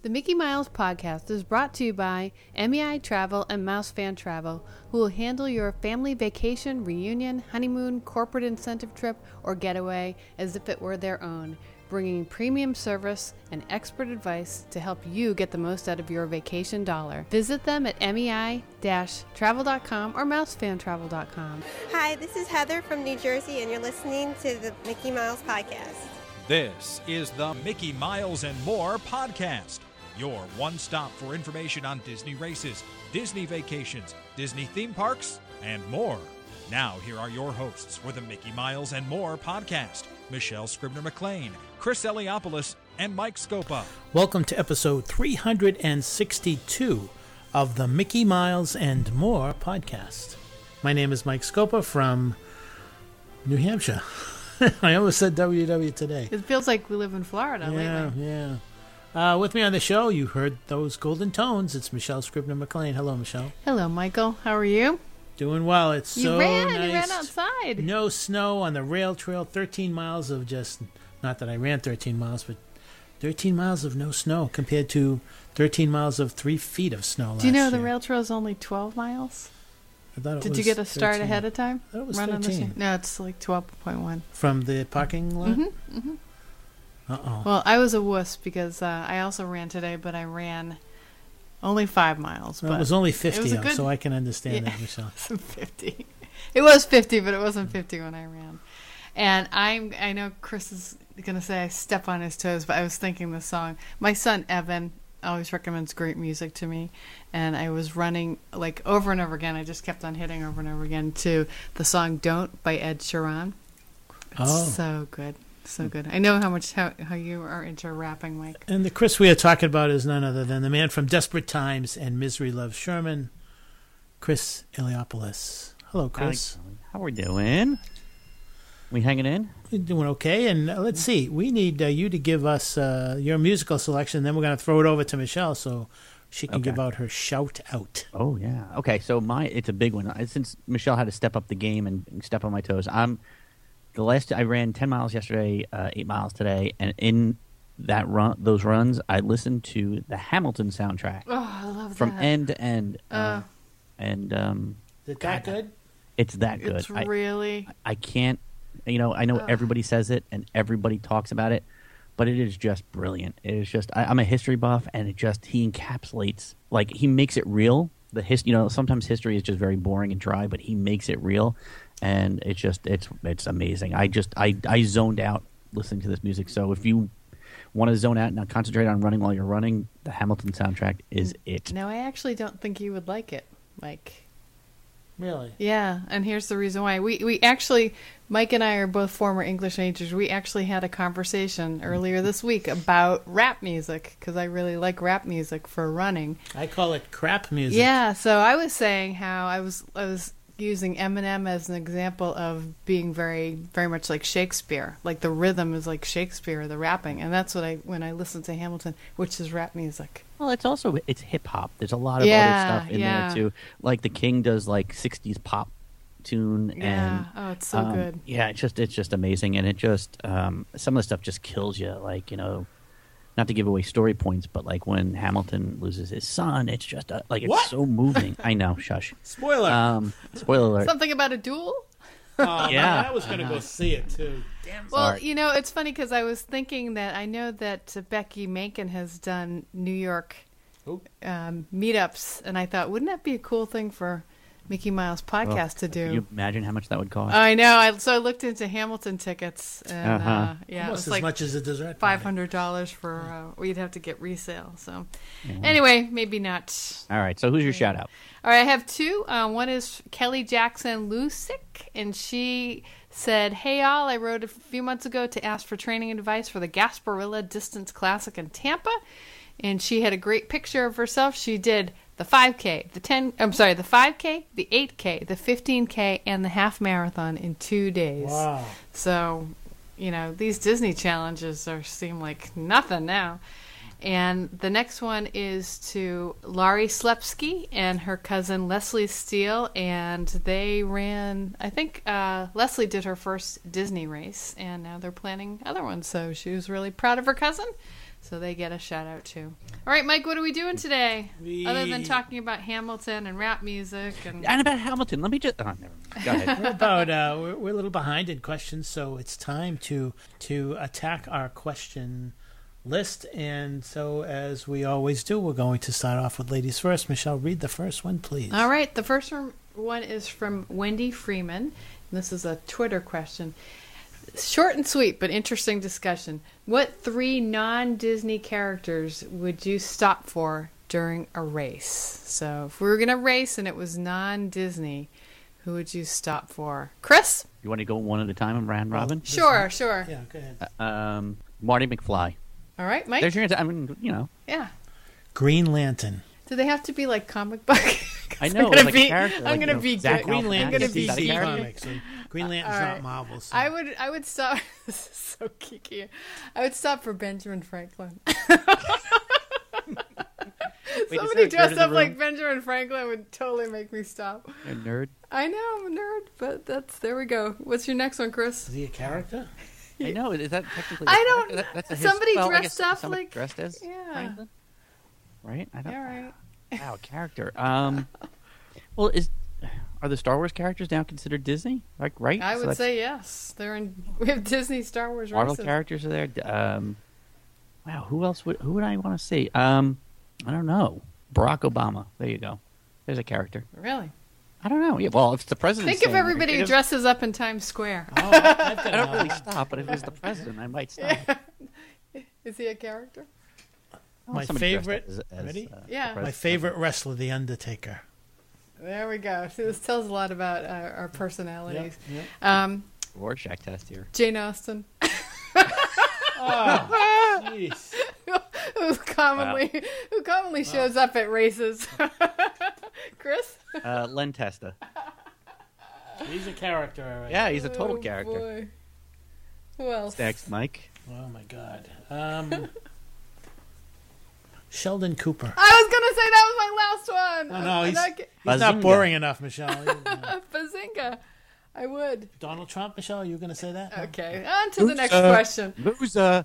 The Mickey Miles podcast is brought to you by MEI Travel and Mouse Fan Travel, who will handle your family vacation, reunion, honeymoon, corporate incentive trip, or getaway as if it were their own, bringing premium service and expert advice to help you get the most out of your vacation dollar. Visit them at MEI-travel.com or mousefantravel.com. Hi, this is Heather from New Jersey, and you're listening to the Mickey Miles podcast. This is the Mickey Miles and More podcast, your one stop for information on Disney races, Disney vacations, Disney theme parks, and more. Now, here are your hosts for the Mickey Miles and More podcast, Michelle Scribner-McLean, Chris Eliopoulos, and Mike Scopa. Welcome to episode 362 of the Mickey Miles and More podcast. My name is Mike Scopa from New Hampshire. I almost said WW today. It feels like we live in Florida lately. Yeah. With me on the show, you heard those golden tones. It's Michelle Scribner-McLean. Hello, Michelle. Hello, Michael. How are you? Doing well. It's so nice. You ran outside. No snow on the rail trail. 13 miles of just, not that I ran 13 miles, but 13 miles of no snow compared to 13 miles of 3 feet of snow last year. Do you know the rail trail is only 12 miles? I thought it Did was you get a start 13. ahead of time? I thought it was Run 13. No, it's like 12.1. From the parking lot? Mm-hmm. Uh-oh. Well, I was a wuss because I also ran today, but I ran only 5 miles. Well, but it was only 50, it was a good, so I can understand that, Michelle. It wasn't 50. It was 50, but it wasn't 50 when I ran. And I know Chris is going to say I step on his toes, but I was thinking this song. My son, Evan, always recommends great music to me. And I was running like over and over again. I just kept on hitting over and over again to the song Don't by Ed Sheeran. It's so good. So good. I know how you are into rapping, Mike. And the Chris we are talking about is none other than the man from Desperate Times and Misery Loves Sherman, Chris Eliopoulos. Hello, Chris. How we doing? We hanging in? We're doing okay. And let's see. We need you to give us your musical selection. Then we're going to throw it over to Michelle so she can give out her shout out. Oh, yeah. Okay, so it's a big one. Since Michelle had to step up the game and step on my toes, I ran 10 miles yesterday, 8 miles today, and in those runs, I listened to the Hamilton soundtrack. Oh, I love that. From end to end. Is it that good? It's that good. It's really... I can't... I know everybody says it and everybody talks about it, but it is just brilliant. It is just... I'm a history buff, and he encapsulates... Like, he makes it real. Sometimes history is just very boring and dry, but he makes it real. And it's amazing. I zoned out listening to this music. So if you want to zone out and not concentrate on running while you're running, the Hamilton soundtrack is it. No, I actually don't think you would like it, Mike. Really? Yeah, and here's the reason why. We actually, Mike and I are both former English majors. We actually had a conversation earlier this week about rap music, because I really like rap music for running. I call it crap music. Yeah, so I was saying how I was using Eminem as an example of being very, very much like Shakespeare. Like the rhythm is like Shakespeare, the rapping, and that's what when I listen to Hamilton, which is rap music. Well, it's hip hop. There's a lot of other stuff in there too. Like the King does like 60s pop tune. Yeah. And, it's so good. Yeah, it's just amazing, and it just some of the stuff just kills you. Like not to give away story points, but like when Hamilton loses his son, it's just it's so moving. I know, shush. Spoiler. Spoiler alert. Something about a duel? Oh, yeah. I was going to go see it too. Damn. Well, Sorry. it's funny because I was thinking that I know that Becky Mankin has done New York meetups, and I thought, wouldn't that be a cool thing for Mickey Miles podcast to do? Can you imagine how much that would cost? I know. So I looked into Hamilton tickets, and it Almost was as like much as a dessert party. $500 for. We'd have to get resale. So anyway, maybe not. All right. So who's your shout out? All right, I have two. One is Kelly Jackson Lusick, and she said, "Hey all, I wrote a few months ago to ask for training advice for the Gasparilla Distance Classic in Tampa." And she had a great picture of herself. She did the 5K, the 5K, the 8K, the 15K, and the half marathon in 2 days. Wow. So, these Disney challenges seem like nothing now. And the next one is to Laurie Slepsky and her cousin Leslie Steele, and they ran, I think Leslie did her first Disney race, and now they're planning other ones. So she was really proud of her cousin. So they get a shout out too. All right, Mike, what are we doing today? Other than talking about Hamilton and rap music and about Hamilton, let me just. Oh, never mind. Go ahead. We're a little behind in questions, so it's time to attack our question list. And so, as we always do, we're going to start off with ladies first. Michelle, read the first one, please. All right, the first one is from Wendy Freeman. This is a Twitter question. Short and sweet, but interesting discussion. What 3 non-Disney characters would you stop for during a race? So if we were going to race and it was non-Disney, who would you stop for? Chris? You want to go one at a time and round robin? Sure. Yeah, go ahead. Marty McFly. All right, Mike? There's your answer. I mean, Yeah. Green Lantern. Do they have to be like comic book? I know. I'm like a character. I'm going to be Zach good. Green I'm going to Lantern's be DC geeky. Comics. So Green Lantern's All right. not Marvel. So. I would stop. This is so geeky. I would stop for Benjamin Franklin. Wait, Somebody is there a nerd dressed in the up like room? Benjamin Franklin would totally make me stop. You're a nerd. I know I'm a nerd, but there we go. What's your next one, Chris? Is he a character? I know. Is that technically? I don't- That's a somebody well, I dressed guess up somebody like- dressed as. Yeah. Franklin? Right. I don't. All right. Wow, character. Well, are the Star Wars characters now considered Disney? Like, right? I So would that's- say yes. We have Disney Star Wars Marvel races. characters are there. Wow, who else would I want to see? I don't know. Barack Obama. There you go. There's a character. Really? I don't know. Yeah, well, if it's the president. Think of everybody who dresses up in Times Square. Oh, I've got I don't another. really stop, but if it was the president, I might stop. Is he a character? Oh, My somebody dressed favorite- up as, Yeah. the My president. favorite wrestler, The Undertaker. There we go. See, this tells a lot about our personalities. Yep. Rorschach test here. Jane Austen, Oh, jeez. who commonly shows up at races. Chris? Len Testa. He's a character, all right. Yeah, he's a total Oh, character. boy. Who else? Next, Mike. Oh, my God. Sheldon Cooper. I was gonna say that was my last one. Oh, no, he's Bazinga. not boring enough, Michelle. Bazinga. I would. Donald Trump, Michelle, you going to say that? Okay. On to the next question. Loser.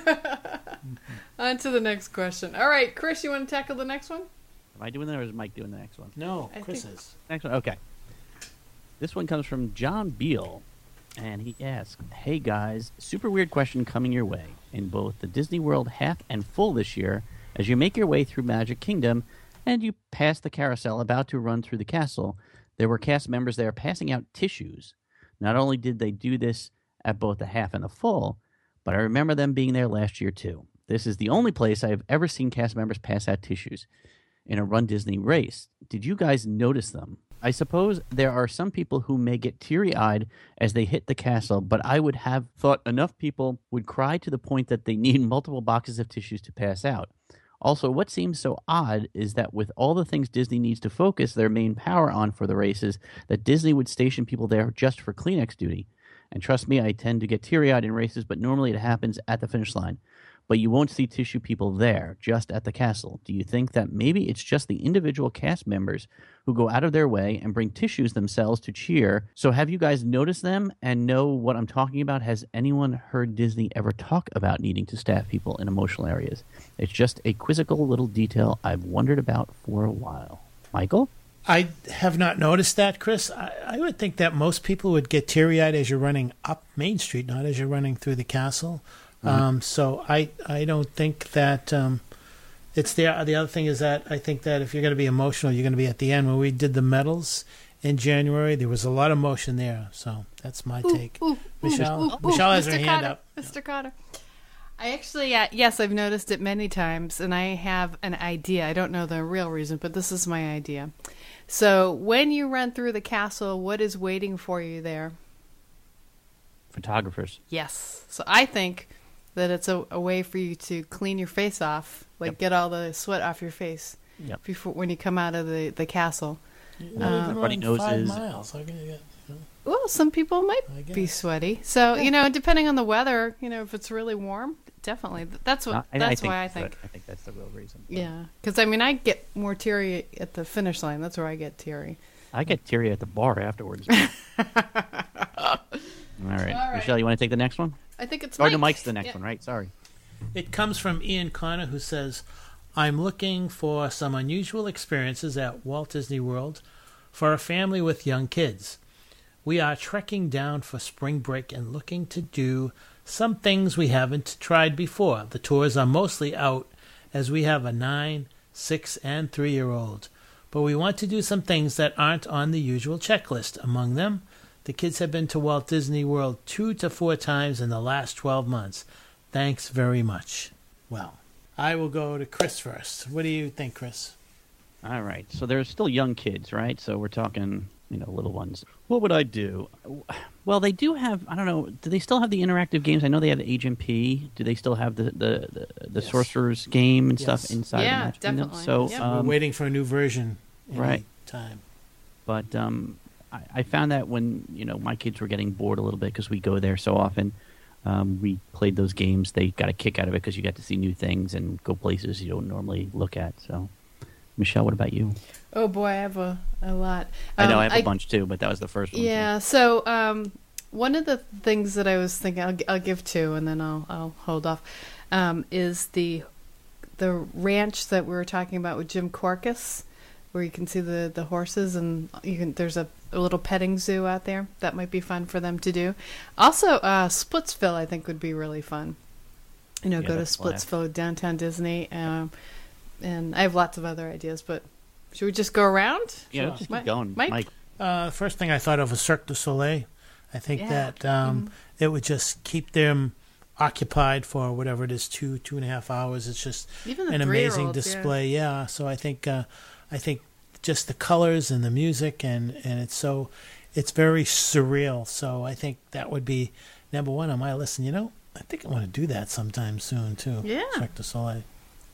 On to the next question. All right, Chris, you want to tackle the next one? Am I doing that or is Mike doing the next one? No, I Chris think- is. Next one. Okay. This one comes from John Beal, and he asks, "Hey guys, super weird question coming your way. In both the Disney World half and full this year, as you make your way through Magic Kingdom and you pass the carousel about to run through the castle, there were cast members there passing out tissues. Not only did they do this at both the half and the full, but I remember them being there last year too. This is the only place I have ever seen cast members pass out tissues in a Run Disney race. Did you guys notice them? I suppose there are some people who may get teary-eyed as they hit the castle, but I would have thought enough people would cry to the point that they need multiple boxes of tissues to pass out. Also, what seems so odd is that with all the things Disney needs to focus their main power on for the races, that Disney would station people there just for Kleenex duty. And trust me, I tend to get teary-eyed in races, but normally it happens at the finish line. But you won't see tissue people there, just at the castle. Do you think that maybe it's just the individual cast members who go out of their way and bring tissues themselves to cheer? So have you guys noticed them and know what I'm talking about? Has anyone heard Disney ever talk about needing to staff people in emotional areas? It's just a quizzical little detail I've wondered about for a while. Michael? I have not noticed that, Chris. I would think that most people would get teary-eyed as you're running up Main Street, not as you're running through the castle. So I don't think that it's there. The other thing is that I think that if you're going to be emotional, you're going to be at the end. When we did the medals in January, there was a lot of emotion there. So that's my take. Michelle has her Mr. hand Cotter, up. Mr. Cotter. I actually, yes, I've noticed it many times, and I have an idea. I don't know the real reason, but this is my idea. So when you run through the castle, what is waiting for you there? Photographers. Yes. So I think that it's a way for you to clean your face off, like Yep. get all the sweat off your face Yep. before when you come out of the castle. Everybody knows 5 is- miles. How can you get, Well, some people might I be guess. sweaty. So, depending on the weather, if it's really warm, definitely. That's what. That's why I think. I think that's the real reason. Yeah, because I get more teary at the finish line. That's where I get teary. I get teary at the bar afterwards. All right. Michelle, you want to take the next one? I think it's. Or Mike. no, Mike's the next Yeah. one, right? Sorry. It comes from Ian Connor, who says, I'm looking for some unusual experiences at Walt Disney World for a family with young kids. We are trekking down for spring break and looking to do some things we haven't tried before. The tours are mostly out as we have a 9, 6, and 3-year-old. But we want to do some things that aren't on the usual checklist. Among them, the kids have been to Walt Disney World 2 to 4 times in the last 12 months. Thanks very much. Well, I will go to Chris first. What do you think, Chris? All right. So they're still young kids, right? So we're talking, little ones. What would I do? Well, they do have, I don't know, do they still have the interactive games? I know they have the HMP. Do they still have the Yes. Sorcerer's game and Yes. stuff inside Yeah, of Magic Kingdom? definitely. So, Yep. We're waiting for a new version any Right. time. But I found that when, my kids were getting bored a little bit because we go there so often, we played those games. They got a kick out of it because you got to see new things and go places you don't normally look at. So, Michelle, what about you? Oh boy, I have a lot. I know I have a bunch too, but that was the first one. Yeah. So one of the things that I was thinking, I'll give two, and then I'll hold off. Is the ranch that we were talking about with Jim Corcus, where you can see the horses, and there's a little petting zoo out there. That might be fun for them to do. Also, Splitsville I think would be really fun. Go to that's fun. Splitsville, downtown Disney, and I have lots of other ideas. But should we just go around? Yeah, Sure. just keep Mike- going. Mike? First thing I thought of was Cirque du Soleil. I think Yeah. that it would just keep them occupied for whatever it is, 2.5 hours. It's just Even the an amazing 3-year-olds, yeah. display. Yeah. So I think just the colors and the music and it's very surreal. So I think that would be number one on my list. And I think I want to do that sometime soon too. Yeah. Cirque du Soleil.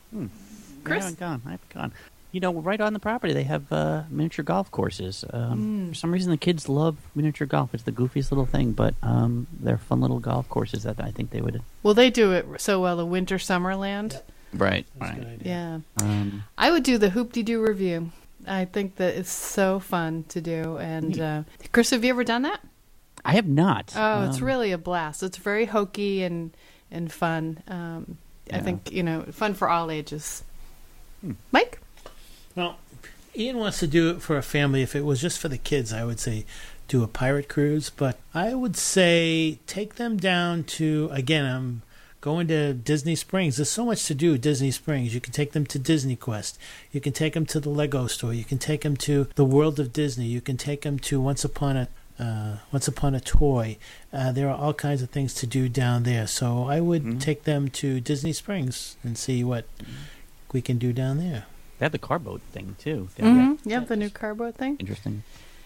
Chris? I haven't gone. Right on the property, they have miniature golf courses. For some reason, the kids love miniature golf. It's the goofiest little thing, but they're fun little golf courses that I think they would. Well, they do it so well. The Winter Summerland. Yep. Right, That's a good idea. Yeah. I would do the Hoop-de-Doo review. I think that it's so fun to do. And Chris, have you ever done that? I have not. Oh, it's really a blast. It's very hokey and fun. I Yeah. think, fun for all ages. Mike? Well, Ian wants to do it for a family. If it was just for the kids, I would say do a pirate cruise. But I would say take them down to, again, I'm going to Disney Springs. There's so much to do at Disney Springs. You can take them to Disney Quest. You can take them to the Lego store. You can take them to the World of Disney. You can take them to Once Upon a Toy. There are all kinds of things to do down there. So I would take them to Disney Springs and see what we can do down there. They have the car boat thing too. Yep, the new car boat thing. Interesting.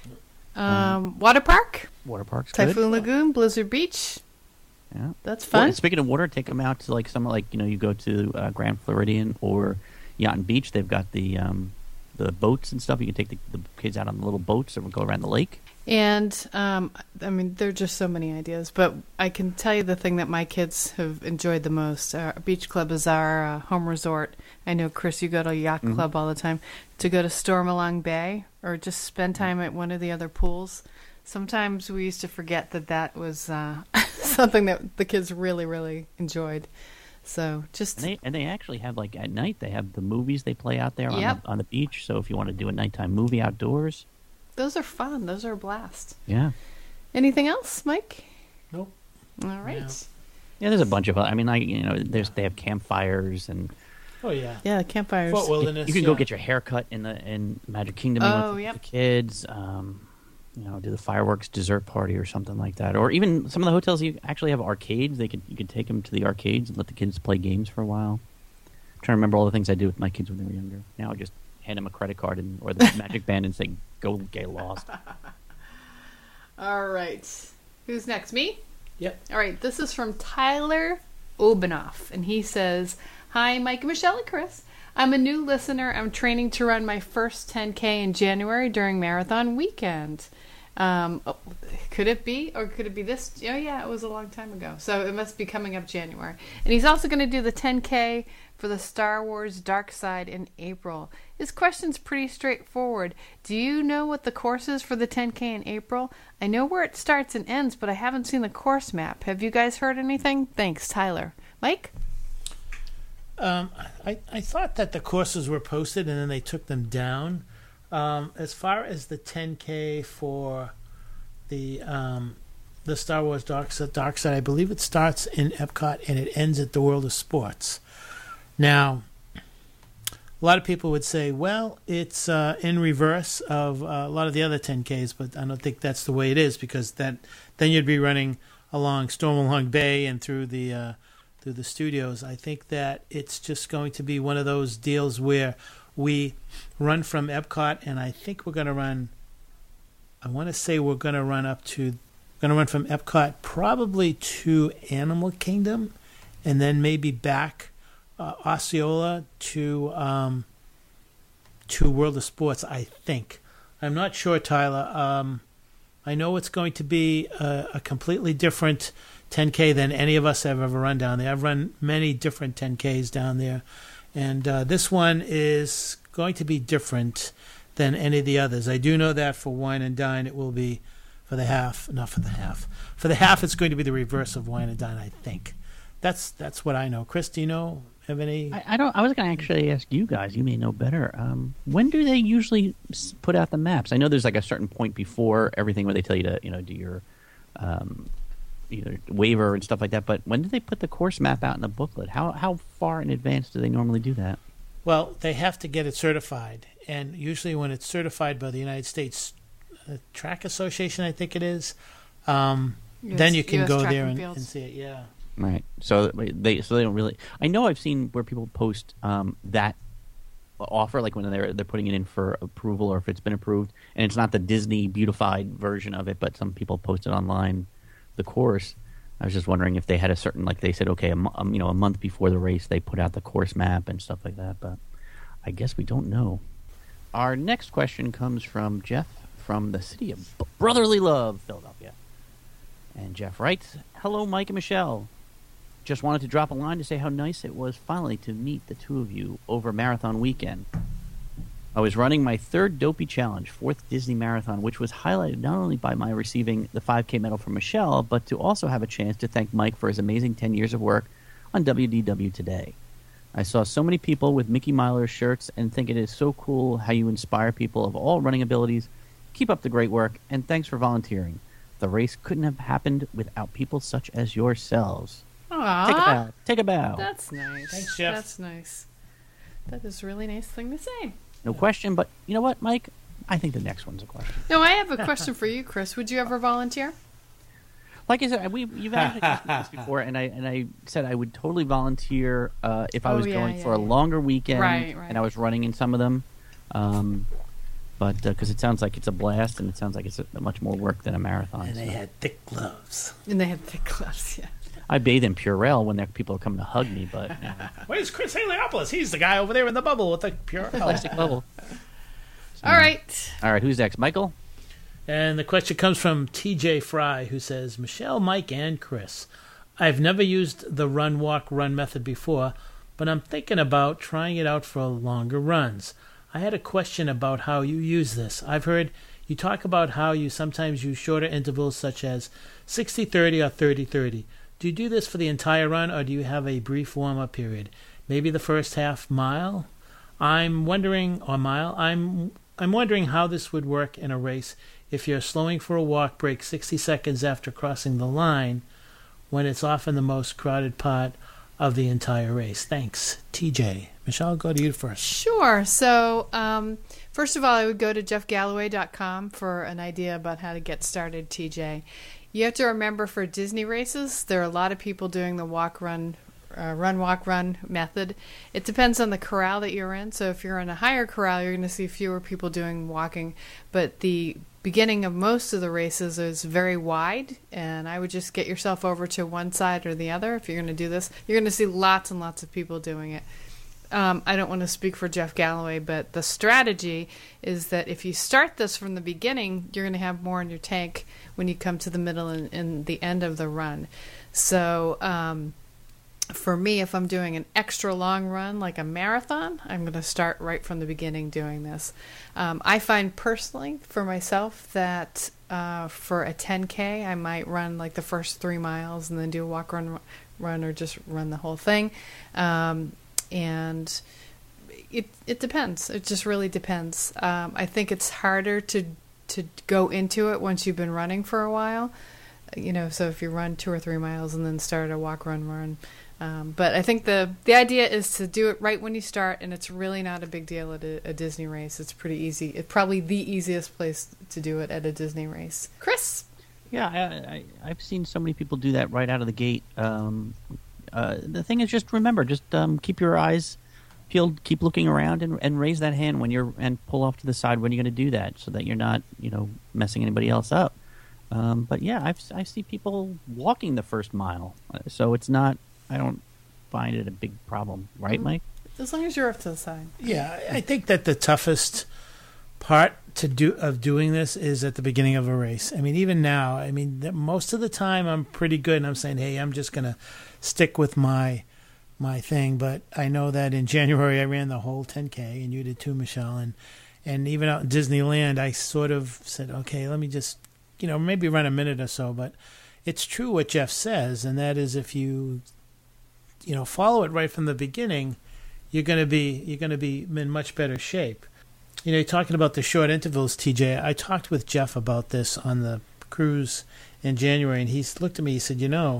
Water park? Water parks. Good. Typhoon Lagoon, Blizzard Beach. Yeah. That's Well, fun. and speaking of water, take them out to you go to Grand Floridian or Yacht and Beach. They've got the boats and stuff. You can take the kids out on the little boats and go around the lake. And, there are just so many ideas. But I can tell you the thing that my kids have enjoyed the most. Beach Club is our home resort. I know, Chris, you go to Yacht Club all the time. To go to Stormalong Bay or just spend time at one of the other pools. Sometimes we used to forget that was something that the kids really, really enjoyed. So just... And they actually have, at night, they have the movies they play out there on the beach. So if you want to do a nighttime movie outdoors... Those are fun. Those are a blast. Yeah. Anything else, Mike? Nope. All right. Yeah, there's a bunch of... they have campfires and... Oh, yeah. Yeah, campfires. Fort Wilderness. You can go get your hair cut in Magic Kingdom with yep. the kids. Do the fireworks dessert party or something like that. Or even some of the hotels you actually have arcades. You could take them to the arcades and let the kids play games for a while. I'm trying to remember all the things I did with my kids when they were younger. Now I just hand them a credit card or the Magic Band and say, "Go get lost." All right. Who's next? Me? Yep. All right. This is from Tyler Obanoff, and he says, "Hi, Mike, Michelle, and Chris. I'm a new listener. I'm training to run my first 10K in January during marathon weekend. Could it be, or could it be this? Oh, yeah, it was a long time ago. So it must be coming up January. And he's also going to do the 10K for the Star Wars Dark Side in April. His question's pretty straightforward. Do you know what the course is for the 10K in April? I know where it starts and ends, but I haven't seen the course map. Have you guys heard anything? Thanks, Tyler. Mike? I thought that the courses were posted and then they took them down. As far as the 10K for the Star Wars Dark Side, I believe it starts in Epcot and it ends at the World of Sports. Now, a lot of people would say, well, it's in reverse of a lot of the other 10Ks, but I don't think that's the way it is, because then you'd be running along Stormalong Bay and through the studios. I think that it's just going to be one of those deals where we run from Epcot, and I think we're going to run. I want to say we're going to run from Epcot probably to Animal Kingdom, and then maybe back Osceola to World of Sports. I think. I'm not sure, Tyler. I know it's going to be a completely different 10K than any of us have ever run down there. I've run many different 10Ks down there, and this one is going to be different than any of the others. I do know that for Wine and Dine it will be for the half. For the half it's going to be the reverse of Wine and Dine, I think. That's what I know. Chris, do you know? Have any? I don't. I was going to actually ask you guys. You may know better. When do they usually put out the maps? I know there's like a certain point before everything where they tell you to, do your either waiver and stuff like that. But when do they put the course map out in the booklet? How far in advance do they normally do that? Well, they have to get it certified, and usually when it's certified by the United States Track Association, I think it is, then you can go there and see it. Yeah. Right. So they don't really. I know I've seen where people post that offer, like when they're putting it in for approval, or if it's been approved, and it's not the Disney beautified version of it, but some people post it online. The course. I was just wondering if they had a certain, like they said, okay, a month before the race they put out the course map and stuff like that. But I guess we don't know. Our next question comes from Jeff from the city of brotherly love, Philadelphia. And Jeff writes, "Hello, Mike and Michelle. Just wanted to drop a line to say how nice it was finally to meet the two of you over marathon weekend. I was running my third Dopey Challenge, fourth Disney Marathon, which was highlighted not only by my receiving the 5K medal from Michelle, but to also have a chance to thank Mike for his amazing 10 years of work on WDW Today. I saw so many people with Mickey Miler shirts and think it is so cool how you inspire people of all running abilities. Keep up the great work, and thanks for volunteering. The race couldn't have happened without people such as yourselves." Aww. Take a bow. That's nice. Thanks, Jeff. That's nice. That is a really nice thing to say. No question, but you know what, Mike? I think the next one's a question. No, I have a question for you, Chris. Would you ever volunteer? Like I said, you've asked this before, and I said I would totally volunteer if I was going for a longer weekend, right. And I was running in some of them. But because it sounds like it's a blast, and it sounds like it's much more work than a marathon. And they had thick gloves. Yeah. I bathe in Purell when people are coming to hug me, but Where's Chris Heliopoulos? He's the guy over there in the bubble with the Purell. plastic bubble. So, All right. Who's next, Michael? And the question comes from TJ Fry, who says, "Michelle, Mike, and Chris, I've never used the run, walk, run method before, but I'm thinking about trying it out for longer runs. I had a question about how you use this. I've heard you talk about how you sometimes use shorter intervals such as 60-30 or 30-30. Do you do this for the entire run, or do you have a brief warm-up period? Maybe the first half mile? I'm wondering how this would work in a race if you're slowing for a walk break 60 seconds after crossing the line, when it's often the most crowded part of the entire race. Thanks, TJ." Michelle, I'll go to you first. Sure. So, first of all, I would go to jeffgalloway.com for an idea about how to get started, TJ. You have to remember, for Disney races, there are a lot of people doing the run, walk, run method. It depends on the corral that you're in. So if you're in a higher corral, you're going to see fewer people doing walking. But the beginning of most of the races is very wide, and I would just get yourself over to one side or the other. If you're going to do this, you're going to see lots and lots of people doing it. I don't want to speak for Jeff Galloway, but the strategy is that if you start this from the beginning, you're going to have more in your tank when you come to the middle and the end of the run. So for me, if I'm doing an extra long run like a marathon, I'm going to start right from the beginning doing this. I find personally for myself that for a 10K, I might run like the first 3 miles and then do a walk, run, or just run the whole thing. and it depends. It just really depends. I think it's harder to go into it once you've been running for a while. So if you run 2 or 3 miles and then start a walk, run. But I think the idea is to do it right when you start, and it's really not a big deal at a Disney race. It's pretty easy. It's probably the easiest place to do it at a Disney race. Chris? Yeah, I've seen so many people do that right out of the gate. The thing is, just remember, keep your eyes peeled, keep looking around, and raise that hand and pull off to the side when you're going to do that, so that you're not, messing anybody else up. But yeah, I see people walking the first mile, so it's not. I don't find it a big problem, right, Mike? As long as you're off to the side. Yeah, I think that the toughest part of doing this is at the beginning of a race. I mean, even now, most of the time I'm pretty good, and I'm saying, hey, I'm just going to stick with my thing. But I know that in January I ran the whole 10K, and you did too, Michelle. And even out in Disneyland, I sort of said, okay, let me just, maybe run a minute or so. But it's true what Jeff says, and that is if you follow it right from the beginning, you're going to be in much better shape. You're talking about the short intervals, TJ. I talked with Jeff about this on the cruise in January, and he looked at me. He said,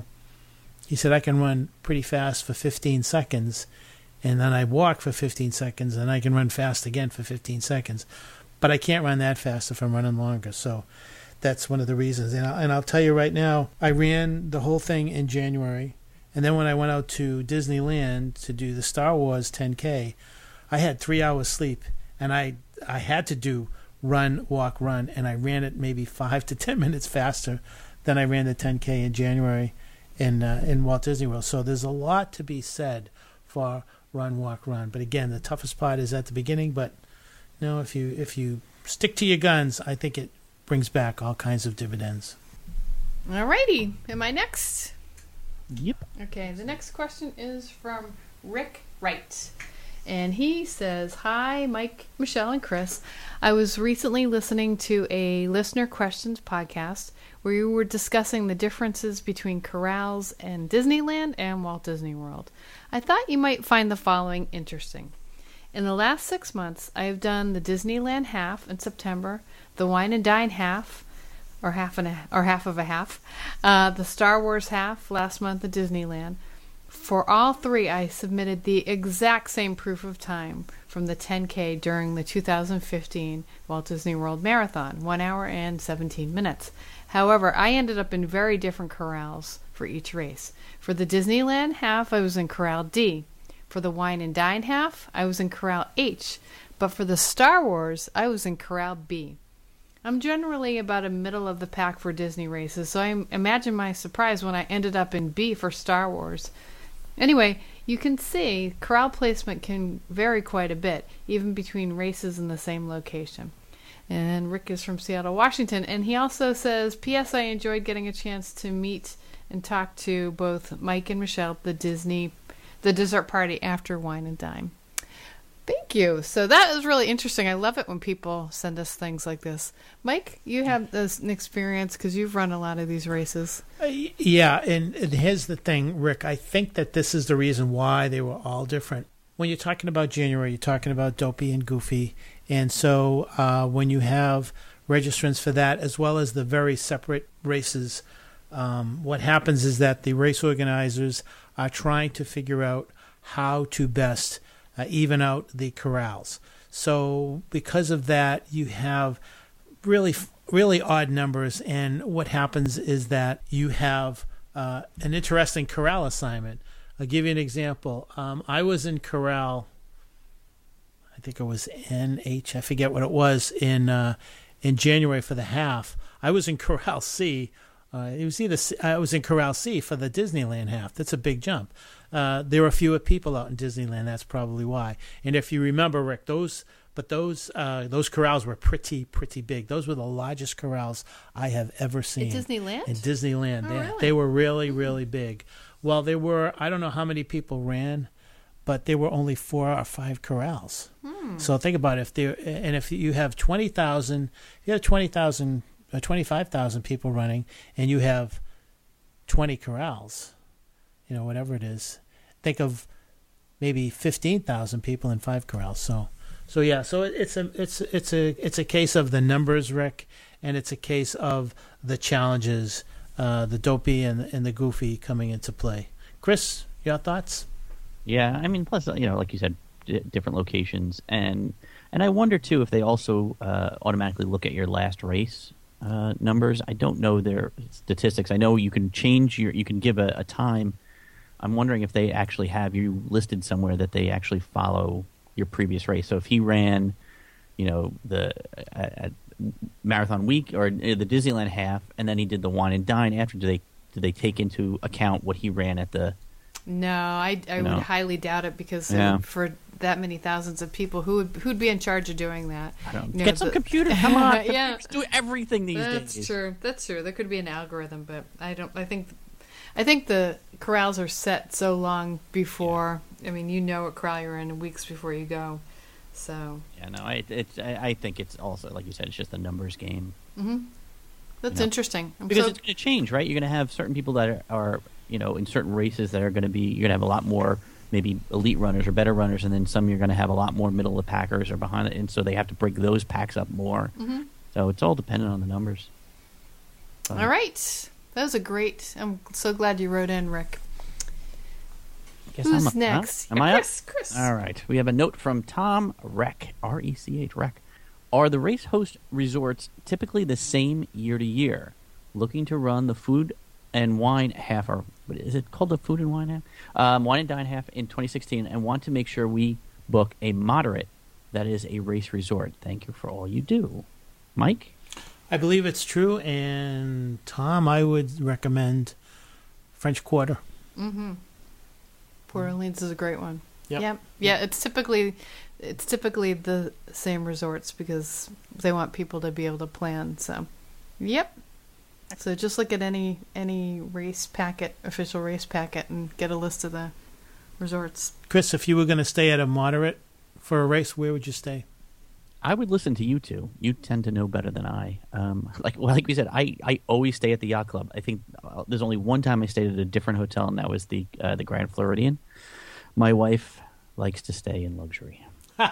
he said, I can run pretty fast for 15 seconds, and then I walk for 15 seconds, and I can run fast again for 15 seconds. But I can't run that fast if I'm running longer. So that's one of the reasons. And I'll tell you right now, I ran the whole thing in January, and then when I went out to Disneyland to do the Star Wars 10K, I had 3 hours sleep, and I had to do run, walk, run, and I ran it maybe 5 to 10 minutes faster than I ran the 10K in January in Walt Disney World. So there's a lot to be said for run, walk, run. But again, the toughest part is at the beginning. But if you stick to your guns, I think it brings back all kinds of dividends. All righty. Am I next? Yep. Okay, the next question is from Rick Wright. And he says, hi, Mike, Michelle, and Chris. I was recently listening to a Listener Questions podcast where you were discussing the differences between corrals and Disneyland and Walt Disney World. I thought you might find the following interesting. In the last 6 months, I have done the Disneyland half in September, the Wine and Dine half, or half of a half, the Star Wars half last month at Disneyland. For all 3, I submitted the exact same proof of time from the 10K during the 2015 Walt Disney World Marathon, 1 hour and 17 minutes. However, I ended up in very different corrals for each race. For the Disneyland half, I was in Corral D. For the Wine and Dine half, I was in Corral H. But for the Star Wars, I was in Corral B. I'm generally about a middle of the pack for Disney races, so I imagine my surprise when I ended up in B for Star Wars. Anyway, you can see corral placement can vary quite a bit, even between races in the same location. And Rick is from Seattle, Washington, and he also says, P.S. I enjoyed getting a chance to meet and talk to both Mike and Michelle at the dessert party after Wine and Dine. Thank you. So that was really interesting. I love it when people send us things like this. Mike, you have an experience because you've run a lot of these races. Yeah, and here's the thing, Rick. I think that this is the reason why they were all different. When you're talking about January, you're talking about Dopey and Goofy. And so when you have registrants for that, as well as the very separate races, what happens is that the race organizers are trying to figure out how to best even out the corrals. So because of that, you have really odd numbers, and what happens is that you have an interesting corral assignment. I'll give you an example. I was in corral, I think it was NH, I forget what it was, in January for the half. I was in corral C. I was in corral C for the Disneyland half. That's a big jump. There were fewer people out in Disneyland. That's probably why. And if you remember, Rick, those corrals were pretty big. Those were the largest corrals I have ever seen. In Disneyland? In Disneyland, oh, yeah. Really? They were really big. Well, there were, I don't know how many people ran, but there were only 4 or 5 corrals. So think about it. If you have 20,000, you have 20,000, 25,000 people running, and you have 20 corrals, whatever it is. Think of maybe 15,000 people in 5 corrals. So yeah, so it's a case of the numbers, Rick, and it's a case of the challenges, the dopey and the goofy coming into play. Chris, your thoughts? Yeah, I mean, plus like you said, different locations, and I wonder too if they also automatically look at your last race numbers. I don't know their statistics. I know you can give a time. I'm wondering if they actually have you listed somewhere that they actually follow your previous race. So if he ran, the marathon week or the Disneyland half, and then he did the wine and dine after, do they take into account what he ran at the? No, I would highly doubt it because for that many thousands of people, who'd be in charge of doing that? I don't get some computers. Come on, yeah, computers do everything these days. That's true. That's true. There could be an algorithm, but I think the corrals are set so long before. Yeah. I mean, what corral you're in weeks before you go. So yeah, no, I think it's also, like you said, it's just a numbers game. Mm-hmm. That's interesting because it's going to change, right? You're going to have certain people that are in certain races that are going to be. You're going to have a lot more maybe elite runners or better runners, and then some you're going to have a lot more middle of the packers or behind it, and so they have to break those packs up more. Mm-hmm. So it's all dependent on the numbers. All right. That was a great. I'm so glad you wrote in, Rick. Who's next? Am I up? Chris. All right. We have a note from Tom Rech, R-E-C-H, Rech. Are the race host resorts typically the same year to year? Looking to run the food and wine half, or what is it called, the food and wine half? Wine and dine half in 2016, and want to make sure we book a moderate that is a race resort. Thank you for all you do. Mike? I believe it's true, and Tom, I would recommend French Quarter. Mm-hmm. Port Orleans is a great one. Yep. Yeah. It's typically the same resorts because they want people to be able to plan. So, yep. So just look at any race packet, official race packet, and get a list of the resorts. Chris, if you were going to stay at a moderate for a race, where would you stay? I would listen to you two. You tend to know better than I. Like we said, I always stay at the yacht club. I think there's only one time I stayed at a different hotel, and that was the Grand Floridian. My wife likes to stay in luxury,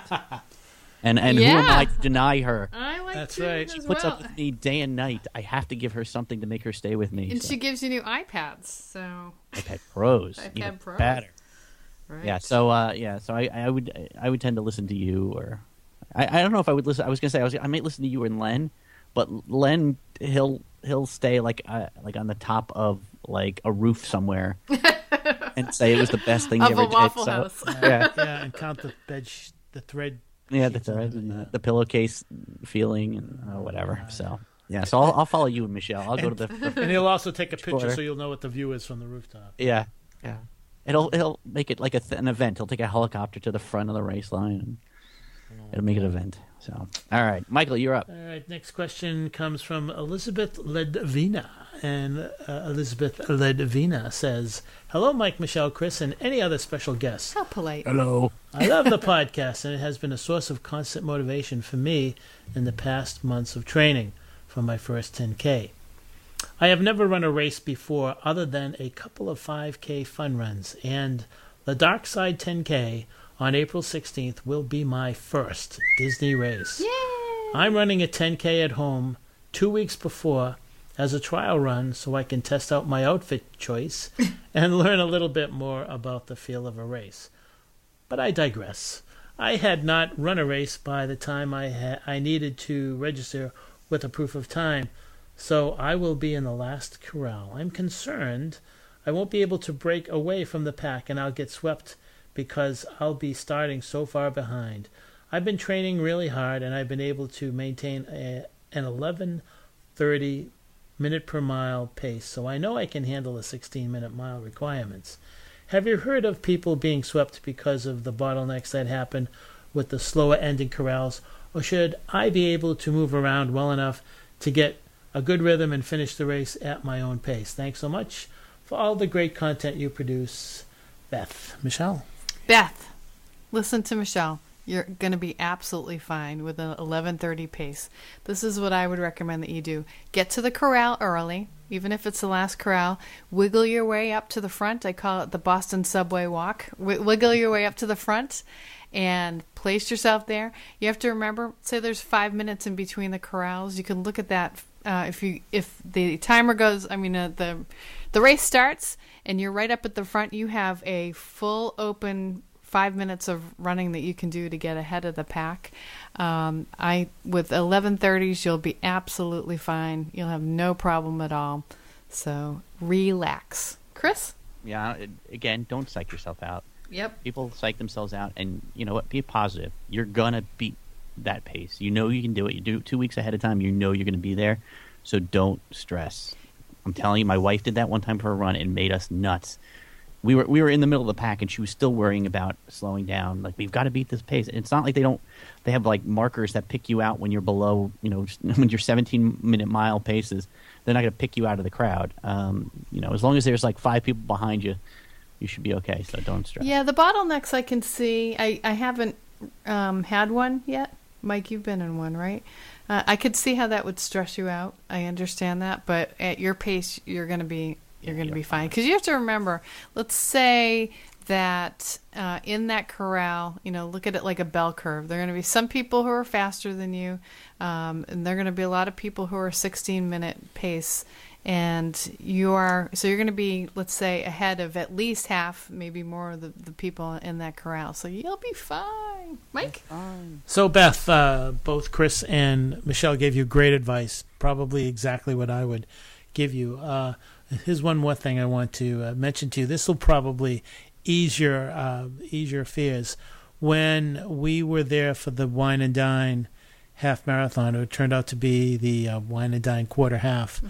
and who am I to deny her? I like That's to right. as She puts well. up with me day and night. I have to give her something to make her stay with me. And she gives you new iPads. So iPad Pros, iPad even Pros. better. right. Yeah. So I would tend to listen to you, or I don't know if I would listen. I was gonna say I might listen to you and Len, but Len he'll stay like on the top of like a roof somewhere and say it was the best thing he Of ever a did. Waffle So, House. yeah, Yeah, and count the the thread. yeah, the thread and the pillowcase feeling and whatever. So yeah, so I'll follow you and Michelle. I'll go to the And he'll also take a picture Quarter. so you'll know what the view is from the rooftop. yeah. He'll make it like an event. He'll take a helicopter to the front of the race line and it'll make it an event. So all right, Michael, you're up. All right, next question comes from Elizabeth Ledvina. And Elizabeth Ledvina says, "Hello, Mike, Michelle, Chris, and any other special guests. How polite. Hello. I love the podcast, and it has been a source of constant motivation for me in the past months of training for my first 10K. I have never run a race before other than a couple of 5K fun runs, and the Dark Side 10K on April 16th will be my first Disney race. Yay! I'm running a 10K at home 2 weeks before as a trial run so I can test out my outfit choice and learn a little bit more about the feel of a race. But I digress. I had not run a race by the time I needed to register with a proof of time, so I will be in the last corral. I'm concerned I won't be able to break away from the pack and I'll get swept because I'll be starting so far behind. I've been training really hard and I've been able to maintain an 11:30 minute per mile pace, so I know I can handle the 16-minute mile requirements. Have you heard of people being swept because of the bottlenecks that happen with the slower ending corrals, or should I be able to move around well enough to get a good rhythm and finish the race at my own pace? Thanks so much for all the great content you produce. Beth. Michelle. Beth, listen to Michelle. you're going to be absolutely fine with an 11:30 pace. This is what I would recommend that you do. Get to the corral early, even if it's the last corral. Wiggle your way up to the front. I call it the Boston subway walk. Wiggle your way up to the front and place yourself there. You have to remember, say there's 5 minutes in between the corrals. You can look at that if the timer goes. The race starts and you're right up at the front. You have a full open 5 minutes of running that you can do to get ahead of the pack. With 11:30s, you'll be absolutely fine. You'll have no problem at all. So relax, Chris. Yeah. Again, don't psych yourself out. Yep. People psych themselves out, and you know what? Be positive. You're gonna beat that pace. You know you can do it. You do it 2 weeks ahead of time. You know you're gonna be there. So don't stress. I'm telling you, my wife did that one time for a run. It made us nuts. We were in the middle of the pack, and she was still worrying about slowing down. Like, we've got to beat this pace. And it's not like they have like markers that pick you out when you're below, when you're 17-minute mile paces. They're not going to pick you out of the crowd. As long as there's like 5 people behind you, you should be okay. So don't stress. Yeah, the bottlenecks I can see. I haven't had one yet. Mike, you've been in one, right? I could see how that would stress you out. I understand that, but at your pace, you're going to be fine. Because you have to remember, let's say that in that corral, look at it like a bell curve. There are going to be some people who are faster than you, and there are going to be a lot of people who are 16-minute pace. And you're going to be, let's say, ahead of at least half, maybe more of the people in that corral. So you'll be fine. Mike? Fine. So, Beth, both Chris and Michelle gave you great advice, probably exactly what I would give you. Here's one more thing I want to mention to you. This will probably ease your fears. When we were there for the Wine and Dine half marathon, it turned out to be the Wine and Dine quarter half.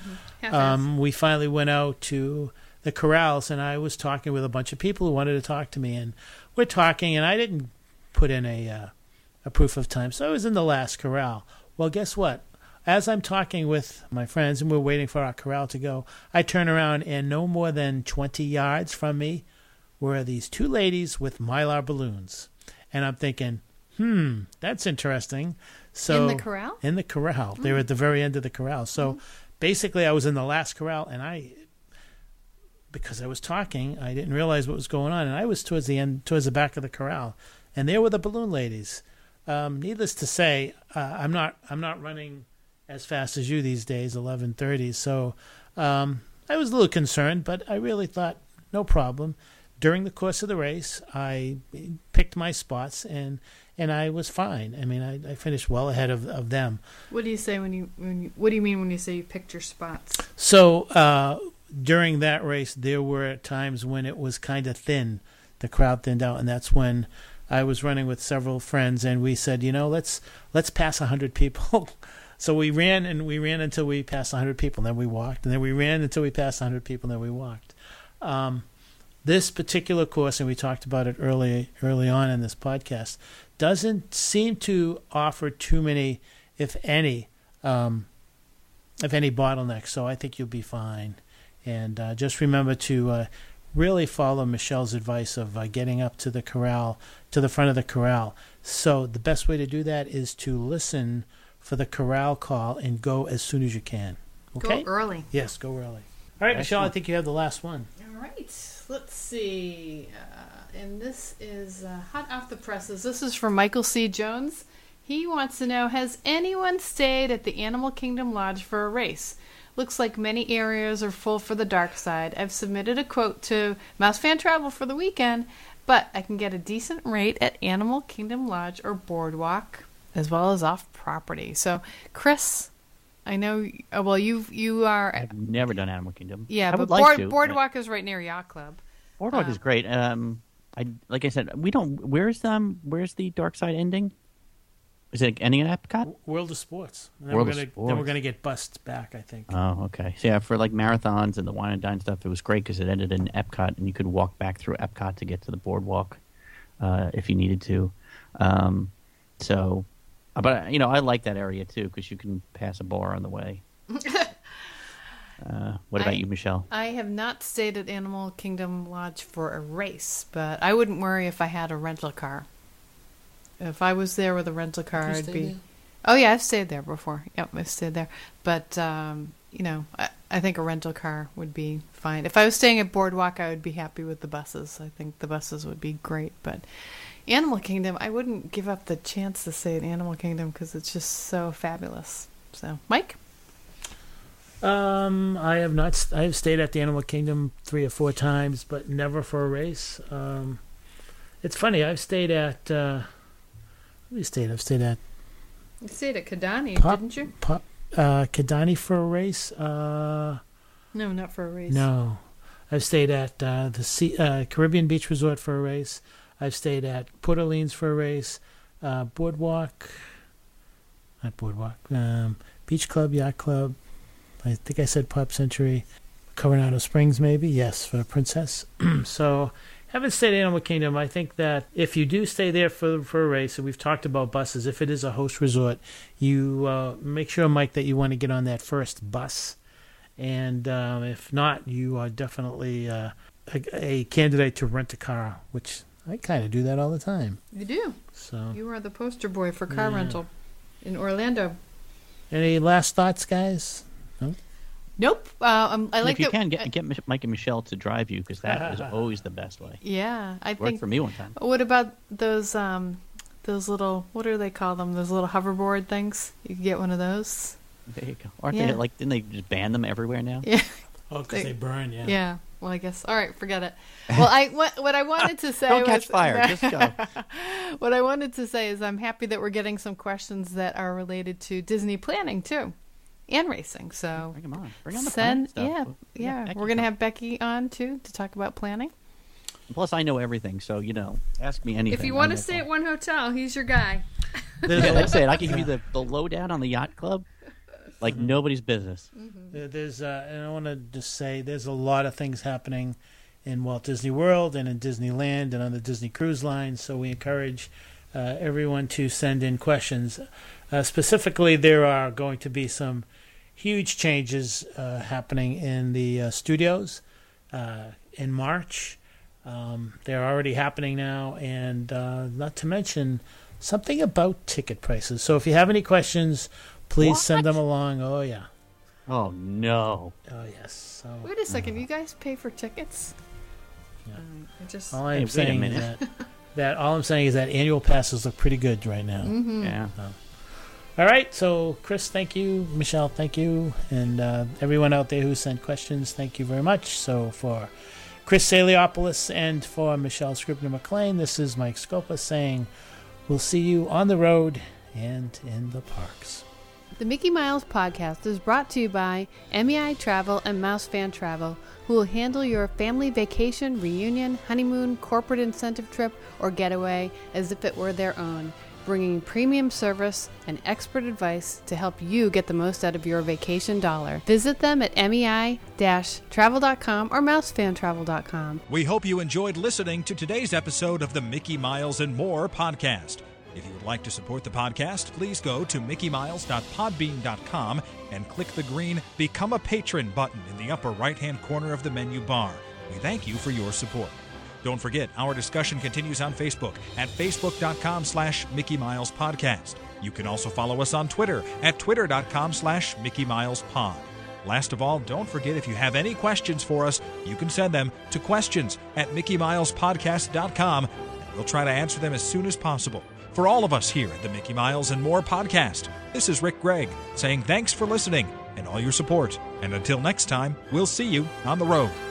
We finally went out to the corrals, and I was talking with a bunch of people who wanted to talk to me, and we're talking, and I didn't put in a proof of time, so I was in the last corral. Well, guess what? As I'm talking with my friends and we're waiting for our corral to go, I turn around, and no more than 20 yards from me were these 2 ladies with Mylar balloons. And I'm thinking, that's interesting. So in the corral? In the corral. They were at the very end of the corral. So basically I was in the last corral, and because I was talking, I didn't realize what was going on, and I was towards the back of the corral. And there were the balloon ladies. Needless to say, I'm not running as fast as you these days, 11:30. So I was a little concerned, but I really thought, no problem. During the course of the race, I picked my spots, and I was fine. I mean, I finished well ahead of them. What do you say what do you mean when you say you picked your spots? So during that race, there were times when it was kind of thin. The crowd thinned out, and that's when I was running with several friends, and we said, let's pass 100 people. So we ran until we passed 100 people, and then we walked, and then we ran until we passed 100 people, and then we walked. This particular course, and we talked about it early on in this podcast, doesn't seem to offer too many, if any bottlenecks. So I think you'll be fine. And just remember to really follow Michelle's advice of getting up to the corral, to the front of the corral. So the best way to do that is to listen for the corral call and go as soon as you can. Okay? Go early. Yes, go early. All right, Michelle, I think you have the last one. All right. Let's see. And this is hot off the presses. This is from Michael C. Jones. He wants to know, has anyone stayed at the Animal Kingdom Lodge for a race? Looks like many areas are full for the dark side. I've submitted a quote to Mouse Fan Travel for the weekend, but I can get a decent rate at Animal Kingdom Lodge or Boardwalk, as well as off property. So, Chris, I know. Well, you are. I've never done Animal Kingdom. Yeah, I but would like to, Boardwalk is right near Yacht Club. Boardwalk is great. Like I said, we don't. Where's the dark side ending? Is it ending at Epcot? World of Sports. And World then of Sports. Then we're gonna get bussed back, I think. Oh, okay. So yeah, for like marathons and the Wine and Dine stuff, it was great because it ended in Epcot, and you could walk back through Epcot to get to the boardwalk if you needed to. But I like that area too because you can pass a bar on the way. What about you, Michelle? I have not stayed at Animal Kingdom Lodge for a race, but I wouldn't worry if I had a rental car. if I was there with a rental car, You I'd stayed be. there? Oh yeah, I've stayed there before. Yep, I've stayed there. But I think a rental car would be fine. If I was staying at Boardwalk, I would be happy with the buses. I think the buses would be great. But Animal Kingdom, I wouldn't give up the chance to stay at Animal Kingdom because it's just so fabulous. So, Mike? I have not. I have stayed at the Animal Kingdom 3 or 4 times, but never for a race. It's funny. I've stayed at. I've stayed at You stayed at Kidani, didn't you? Kidani for a race. No, not for a race. No, I've stayed at the Caribbean Beach Resort for a race. I've stayed at Port Orleans for a race. Boardwalk, not Boardwalk. Beach Club, Yacht Club. I think I said Pop Century. Coronado Springs, maybe. Yes, for Princess. So, haven't stayed at Animal Kingdom. I think that if you do stay there for a race, and we've talked about buses, if it is a host resort, you make sure, Mike, that you want to get on that first bus. And if not, you are definitely a candidate to rent a car, which I kind of do that all the time. You do. So, You are the poster boy for car Yeah. rental in Orlando. any last thoughts, guys? Nope. I like if you that. can, get Mike and Michelle to drive you, because that is always the best way. Yeah, I Worked think. for me one time. What about those little, what do they call them? Those little hoverboard things. You can get one of those. There you go. Aren't Yeah. they like? Didn't they just ban them everywhere now? Yeah. Oh, because they burn, yeah. Yeah. Well, I guess. All right, forget it. Well, what I wanted to say Don't was catch fire. Just go. what I wanted to say is I'm happy that we're getting some questions that are related to Disney planning too, and racing. So Bring them on. Bring on the send, planning yeah, stuff. yeah. Becky We're gonna come. have Becky on too to talk about planning. Plus, I know everything, so ask me anything. If you I'm want to no stay at problem. one hotel, he's your guy. Yeah, like I said, I can give you the lowdown on the yacht club, like nobody's business. There's, and I want to just say, there's a lot of things happening in Walt Disney World and in Disneyland and on the Disney Cruise Line. So we encourage everyone to send in questions. Specifically, there are going to be some huge changes happening in the studios in March. They're already happening now, and not to mention something about ticket prices. So if you have any questions, please send them along. Oh, yeah. Oh no! Oh, yes. So Wait a second, you guys pay for tickets? Yeah. I just. all Hey, I'm wait a saying is minute. that annual passes look pretty good right now. Mm-hmm. Yeah. All right. So, Chris, thank you. Michelle, thank you. And everyone out there who sent questions, thank you very much. So, for Chris Saliopoulos and for Michelle Scribner-McLean, this is Mike Scopa saying we'll see you on the road and in the parks. The Mickey Miles podcast is brought to you by MEI Travel and Mouse Fan Travel, who will handle your family vacation, reunion, honeymoon, corporate incentive trip, or getaway as if it were their own, bringing premium service and expert advice to help you get the most out of your vacation dollar. Visit them at mei-travel.com or mousefantravel.com. We hope you enjoyed listening to today's episode of the Mickey Miles and More podcast. If you would like to support the podcast, please go to mickeymiles.podbean.com and click the green Become a Patron button in the upper right-hand corner of the menu bar. We thank you for your support. Don't forget, our discussion continues on Facebook at facebook.com/Mickey Miles Podcast. You can also follow us on Twitter at twitter.com/Mickey Miles Pod. Last of all, don't forget, if you have any questions for us, you can send them to questions@MickeyMilesPodcast.com, and we'll try to answer them as soon as possible. For all of us here at the Mickey Miles and More podcast, this is Rick Gregg saying thanks for listening and all your support. And until next time, we'll see you on the road.